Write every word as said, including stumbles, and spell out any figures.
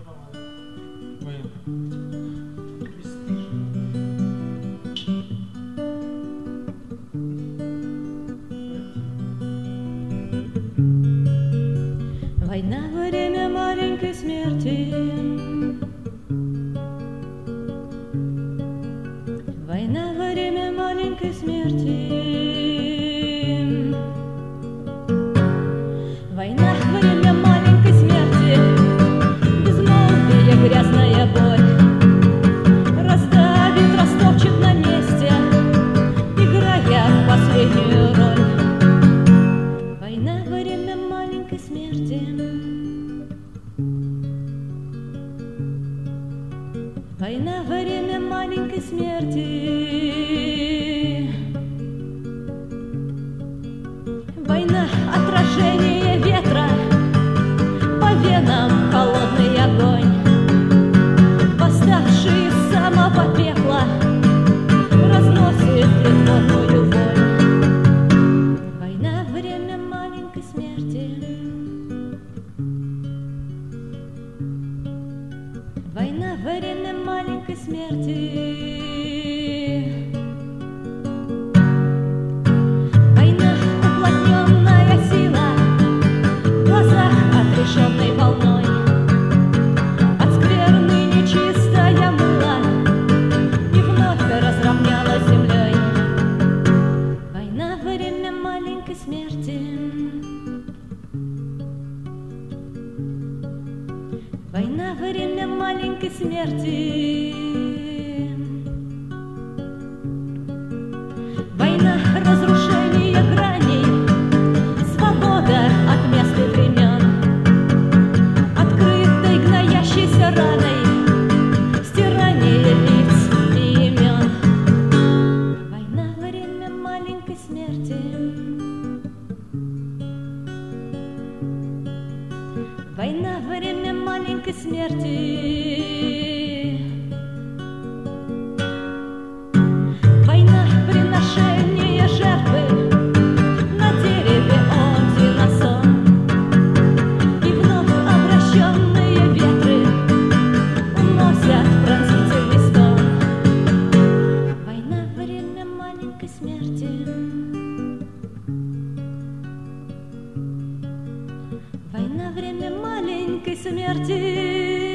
Война — время маленькой смерти. Война — время маленькой смерти. Война — время маленькой смерти. Безмолвие, грязная боль раздавит, растопчет на месте, играя последнюю роль. Война — время маленькой смерти. Война — время маленькой смерти. Война — отражение ветра, по венам холодный огонь, восставший из самого пекла, разносит притворную вонь. Война — время маленькой смерти. Война — время маленькой смерти. Война — уплотненная сила, в глазах отрешенной волной, от скверны нечистая мыла и вновь разровняла землей. Война — время маленькой смерти. Война — время маленькой смерти. Война — разрушение граней, свобода от мест и времен, открытой гноящейся раной, стирание лиц и имен. Война — время маленькой смерти. Война — время маленькой смерти. Война — приношение жертвы на дереве Одина сон, и вновь обращенные ветры уносят пронзительный стон. Война — время маленькой смерти. Война — время маленькой смерти.